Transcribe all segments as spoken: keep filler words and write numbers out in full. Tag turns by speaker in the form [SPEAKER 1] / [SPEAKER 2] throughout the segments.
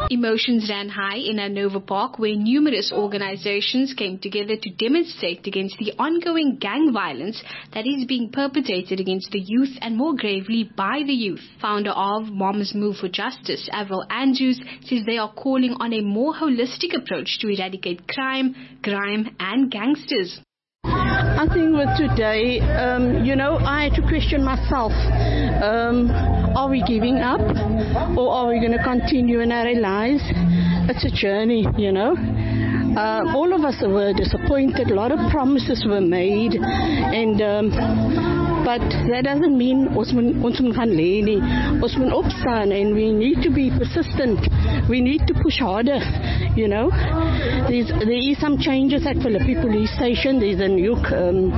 [SPEAKER 1] Emotions ran high in Hanover Park, where numerous organizations came together to demonstrate against the ongoing gang violence that is being perpetrated against the youth and more gravely by the youth. Founder of Moms Move for Justice, Avril Andrews, says they are calling on a more holistic approach to eradicate crime, grime and gangsters.
[SPEAKER 2] I think with today, um, you know, I had to question myself. Um, are we giving up or are we going to continue? And I realize it's a journey, you know. Uh, all of us were disappointed. A lot of promises were made. and um, But that doesn't mean ons moet gaan lê nie. Ons moet opstaan and we need to be persistent. We need to push harder, you know. There's, there is some changes at Philippi Police Station. There's a new um,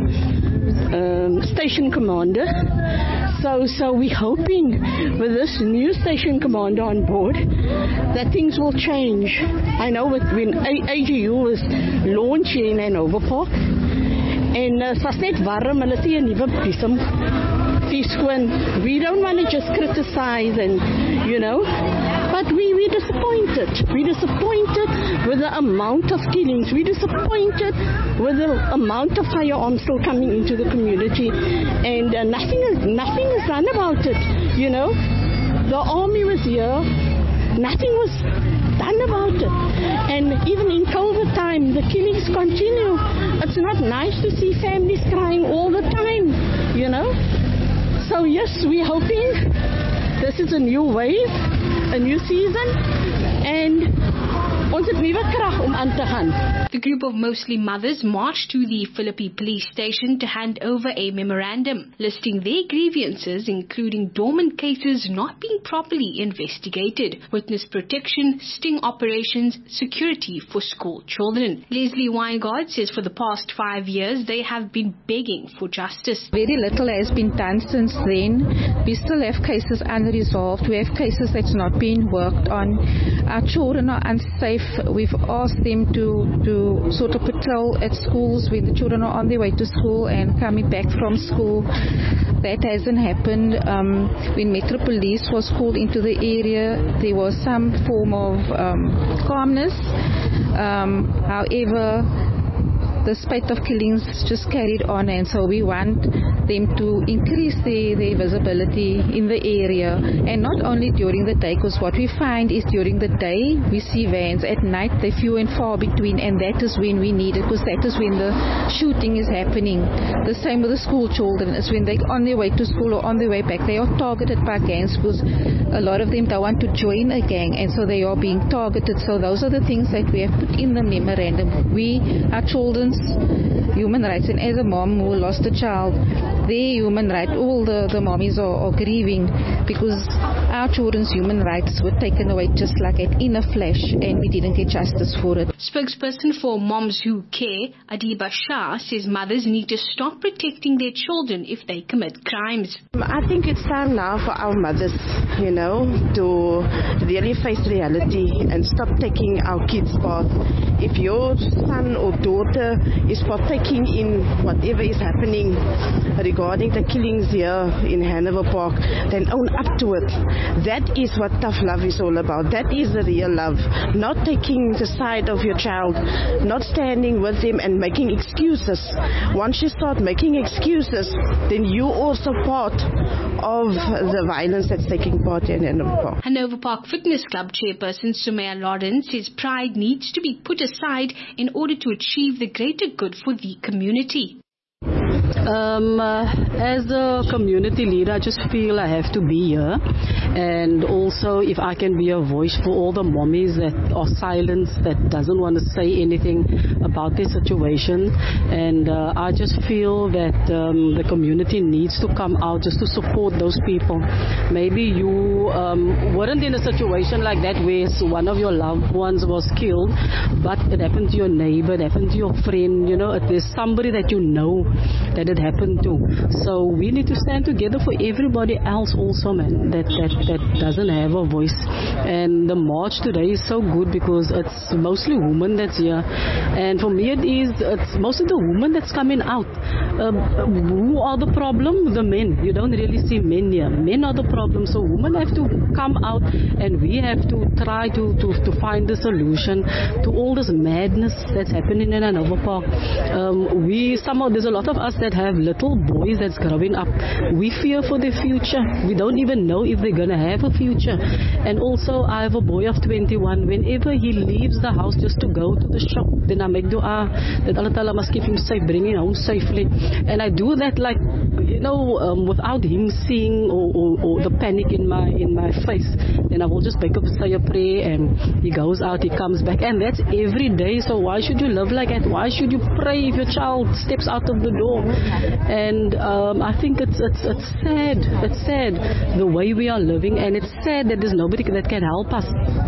[SPEAKER 2] um, station commander. So, so we're hoping with this new station commander on board that things will change. I know with, when A G U was launching in Hanover Park, en uh, was net warm, hulle sê 'n nuwe besem skoon. We don't want to just criticize and, you know, but we, we're disappointed. We're disappointed with the amount of killings. We're disappointed with the amount of firearms still coming into the community. And uh, nothing is, nothing is done about it, you know. The army was here. Nothing was done about it. And even in COVID time, the killings continue. It's not nice to see families crying all the time, you know. So yes, we're hoping this is a new wave, a new season, and ons het nuwe krag om aan te gaan.
[SPEAKER 1] The group of mostly mothers marched to the Philippi police station to hand over a memorandum listing their grievances, including dormant cases not being properly investigated, witness protection, sting operations, security for school children. Leslie Weingart says for the past five years they have been begging for justice.
[SPEAKER 3] Very little has been done since then. We still have cases unresolved. We have cases that's not been worked on. Our children are unsafe. We've asked them to, to sort of patrol at schools when the children are on their way to school and coming back from school. That hasn't happened. Um, when Metro Police was called into the area, there was some form of um, calmness. Um, however, the spate of killings just carried on, and so we want them to increase their, their visibility in the area, and not only during the day, because what we find is during the day we see vans, at night they're few and far between, and that is when we need it, because that is when the shooting is happening. The same with the school children. It's when they're on their way to school or on their way back, they are targeted by gangs, because a lot of them don't want to join a gang, and so they are being targeted. So those are the things that we have put in the memorandum. We, our children's human rights, and as a mom who lost a child, their human right, all the, the mommies are, are grieving because our children's human rights were taken away just like that in a flash, and we didn't get justice for it.
[SPEAKER 1] Spokesperson for Moms Who Care, Adiba Shah, says mothers need to stop protecting their children if they commit crimes.
[SPEAKER 4] I think it's time now for our mothers, you know, to really face reality and stop taking our kids' path. If your son or daughter is partaking in whatever is happening regarding the killings here in Hanover Park, then own up to it. That is what tough love is all about. That is the real love. Not taking the side of your child, not standing with them and making excuses. Once you start making excuses, then you also part of the violence that's taking part in Hanover Park.
[SPEAKER 1] Hanover Park Fitness Club chairperson Sumaya Lawrence says pride needs to be put aside in order to achieve the greater good for the community.
[SPEAKER 2] Um, uh, as a community leader, I just feel I have to be here, and also if I can be a voice for all the mommies that are silenced, that doesn't want to say anything about this situation, and uh, I just feel that um, the community needs to come out just to support those people. Maybe you um, weren't in a situation like that where one of your loved ones was killed, but it happened to your neighbor, it happened to your friend, you know, there's somebody that you know that that happened too. So we need to stand together for everybody else also, man, that, that, that doesn't have a voice. And the march today is so good because it's mostly women that's here. And for me it is, it's mostly the women that's coming out. Um, who are the problem? The men. You don't really see men here. Men are the problem. So women have to come out and we have to try to, to, to find the solution to all this madness that's happening in Hanover Park. Um, we somehow, there's a lot of us that have little boys that's growing up. We fear for their future. We don't even know if they're going to have a future. And also I have a boy of twenty-one. Whenever he leaves the house just to go to the shop, then I make dua that Allah Ta'ala must keep him safe, bring him home safely. And I do that like, you know, um, without him seeing or, or, or the panic in my in my face. Then I will just make up, say a prayer, and he goes out, he comes back, and that's every day. So why should you live like that? Why should you pray if your child steps out of the door? And um, I think it's it's it's sad. It's sad the way we are living, and it's sad that there's nobody that can help us.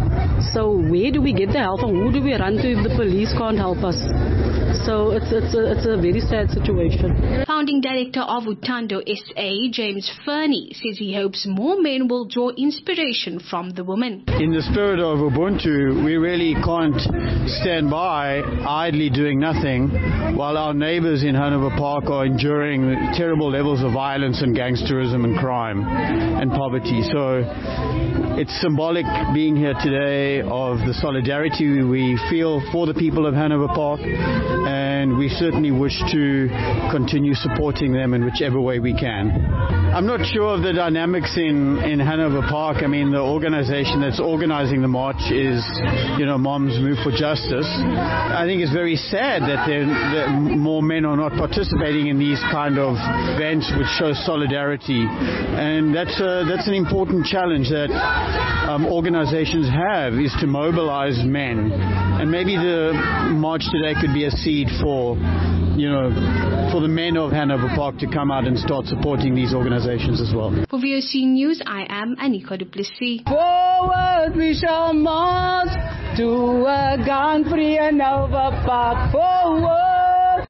[SPEAKER 2] So where do we get the help, and who do we run to if the police can't help us? So it's it's a, it's a very sad situation.
[SPEAKER 1] Founding director of Utando S A, James Fernie, says he hopes more men will draw inspiration from the women.
[SPEAKER 5] In the spirit of Ubuntu, we really can't stand by idly doing nothing while our neighbors in Hanover Park are enduring terrible levels of violence and gangsterism and crime and poverty. So it's symbolic being here today of the solidarity we feel for the people of Hanover Park, and we certainly wish to continue supporting them in whichever way we can. I'm not sure of the dynamics in, in Hanover Park. I mean, the organization that's organizing the march is, you know, Moms Move for Justice. I think it's very sad that, that more men are not participating in these kind of events which show solidarity. And that's, a, that's an important challenge that um, organizations have, is to mobilize men. And maybe the march today could be a seed for, you know, for the men of Hanover Park to come out and start supporting these organizations as well.
[SPEAKER 1] For V O C News, I am Anika du Plessis.
[SPEAKER 6] Forward we shall march to a gun-free Hanover Park. Forward.